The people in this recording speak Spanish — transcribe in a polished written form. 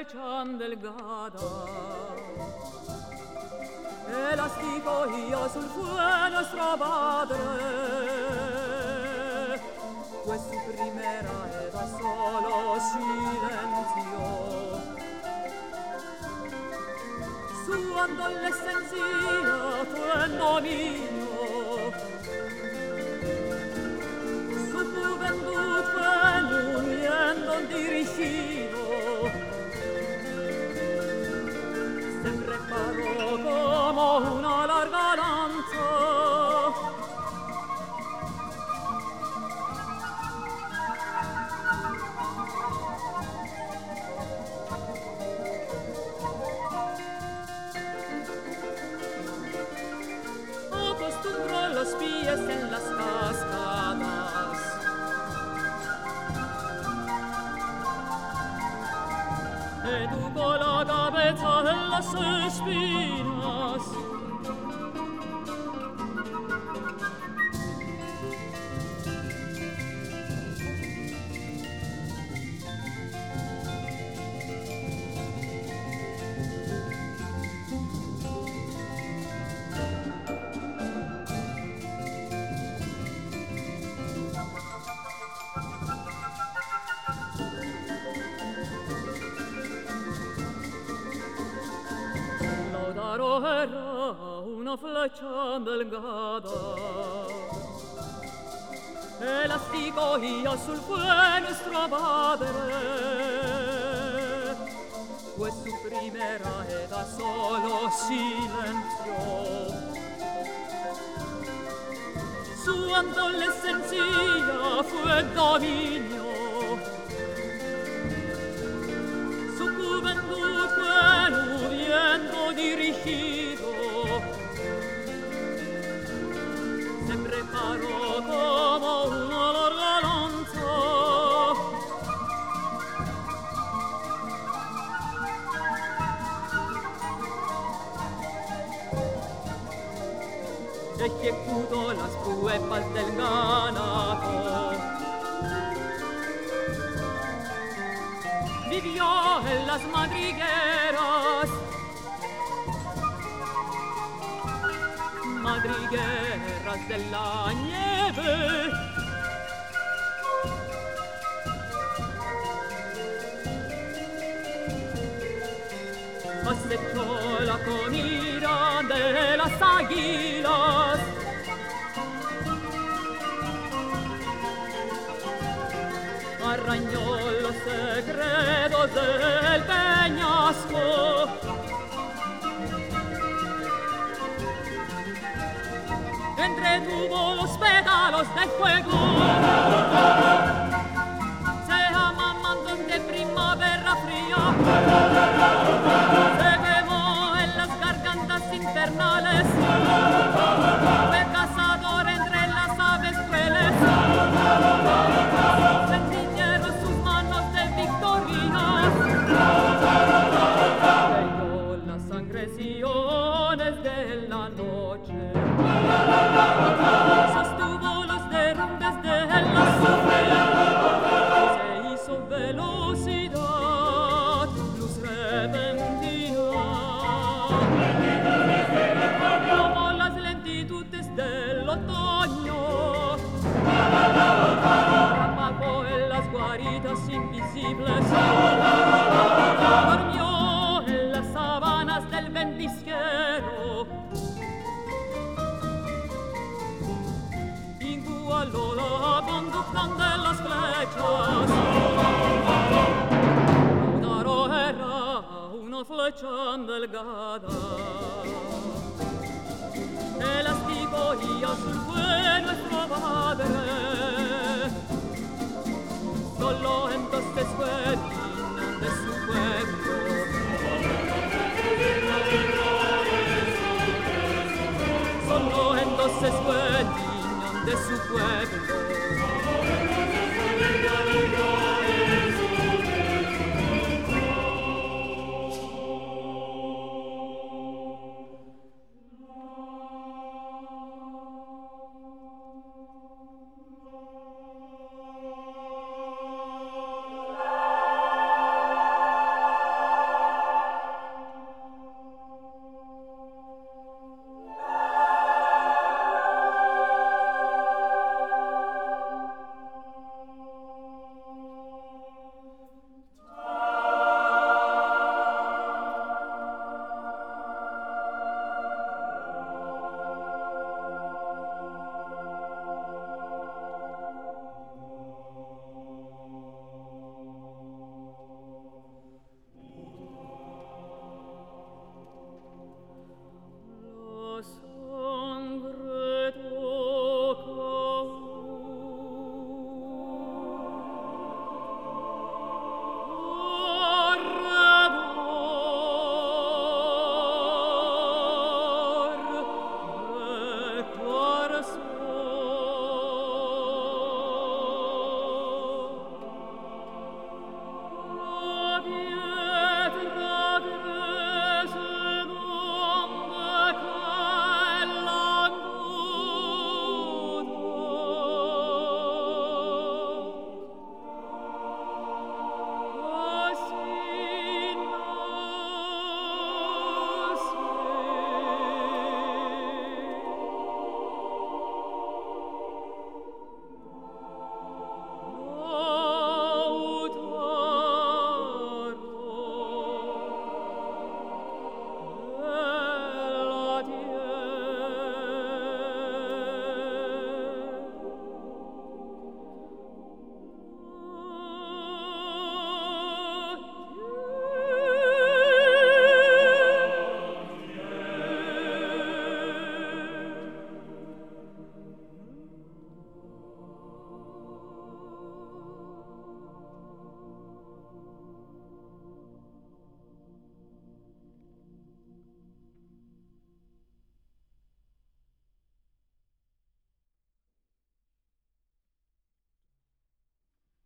flecha delgada. Elástico y azul fue nuestro padre, pues su primera era solo silencio. Su adolescencia fue en dominio, su juventud fue en un viento dirigido. Se preparó como una larga lanza, acostumbró los pies en las cascadas, educó la cabeza en las espinas. Lautaro era una flecha delgada, elástico y azul fue nuestro padre, pues su primera era solo silencio. Su adolescencia fue dominio, su juventud fue un viento dirigido. Se preparó como una larga lanza, ejecutó las pruebas del ganado, vivió en las madrigueras, madrigueras de la nieve. Acechó la comida de las águilas, arañó los secretos del peñasco, entretuvo los pétalos del fuego. Se amamantó de primavera fría, se quemó en las gargantas infernales, fue cazador entre las aves crueles, se entiñeron sus manos de victorias, leyó las sangresiones de la noche, sostuvo los derrumbes de la sufre, se hizo velocidad, luz repentina, como las lentitudes del otoño, apagó en las guaridas invisibles, durmió en las sabanas del ventisquero, igualó la conducta de las flechas. Lautaro era una flecha delgada, elástico y azul fue nuestro padre, solo entonces fue digno de su pueblo.